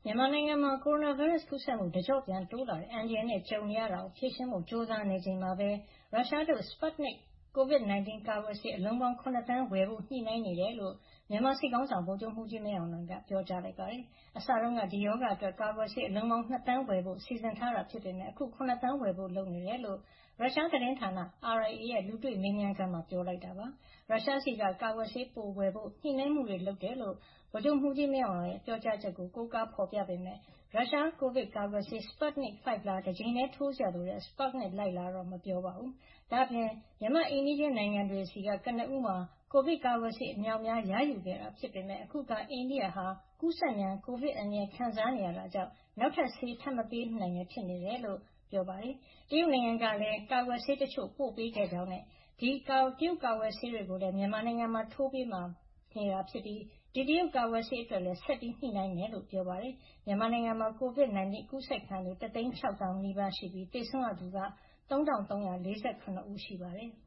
မြန်မာနိုင်ငံမှာ ကိုရိုနာဗိုင်းရပ်စ် ကူးစက်မှု တကျော့ပြန်တိုးလာတဲ့ အန္တရာယ်နဲ့ ကြုံနေရတာကို ဖြေရှင်းဖို့ ကြိုးစားနေချိန်မှာပဲ ရုရှားထုတ် Sputnik COVID-19 ကာကွယ်ဆေး အလုံးပေါင်း ၇ သန်းဝယ်ဖို့ ညှိနှိုင်းနေတယ်လို့ မြန်မာစစ်ခေါင်းဆောင် ဗိုလ်ချုပ်မှူးကြီး မင်းအောင်လှိုင်က ပြောကြားလိုက်ပါတယ်။ အစတုန်းက ဒီရောဂါအတွက် ကာကွယ်ဆေး အလုံးပေါင်း ၂ သန်းဝယ်ဖို့ စီစဉ်ထားတာ ဖြစ်ပေမယ့် အခု ၇ သန်းဝယ်ဖို့ လုပ်နေတယ်လို့ ရုရှားသတင်းဌာန RIA ရဲ့ လူတွေ့မေးမြန်းခန်းမှာ ပြောလိုက်တာပါ။ ရုရှားဆီက ကာကွယ်ဆေး ပိုဝယ်ဖို့ ညှိနှိုင်းမှုတွေ လုပ်နေတယ်လို့ ဗိုလ်ချုပ်မှူးကြီး မင်းအောင်လှိုင်ရဲ့ ပြောကြားချက်ကို ကိုးကားဖော်ပြပေမယ့် ရုရှားကိုဗစ်ကာကွယ်ဆေး Sputnik V လား တကြိမ်တည်း ထိုးစရာလိုတဲ့ Sputnik Light လားတော့ မပြောပါဘူး။ ဒါ့အပြင် မြန်မာ့အိမ်နီးချင်းနိုင်ငံတွေဆီက ကနဦးမှာ ကိုဗစ်ကာကွယ်ဆေး အမြောက်အများ ရယူခဲ့တာ ဖြစ်ပေမယ့် အခုအခါ အိန္ဒိယဟာ ကူးစက်မြန် ကိုဗစ်အန္တရာယ် ခံစားနေရတာကြောင့် နောက်ထပ်ဆေး ထပ်မပေးနိုင်ပဲ ဖြစ်နေတယ်လို့ ပြောပါတယ်။ တရုတ်နိုင်ငံကလည်း ကာကွယ်ဆေးတချို့ ပို့ပေးခဲ့ကြောင်းနဲ့ ဒီတရုတ်ကာကွယ်ဆေးတွေကိုလည်း မြန်မာနိုင်ငံမှာ ထိုးပေးမှာ ဖြစ်ပြီး ဒီတရုတ်ကာကွယ်ဆေးအတွက်လည်း ဆက်ပြီး ညှိနှိုင်းမယ်လို့ ပြောပါတယ်။ မြန်မာနိုင်ငံမှာ COVID-19 ကူးစက်ခံရသူ ၁၆၀,၀၀၀ နီးပါးရှိပြီး သေဆုံးရသူက ၃,၃၄၇ ဦး ရှိပါတယ်။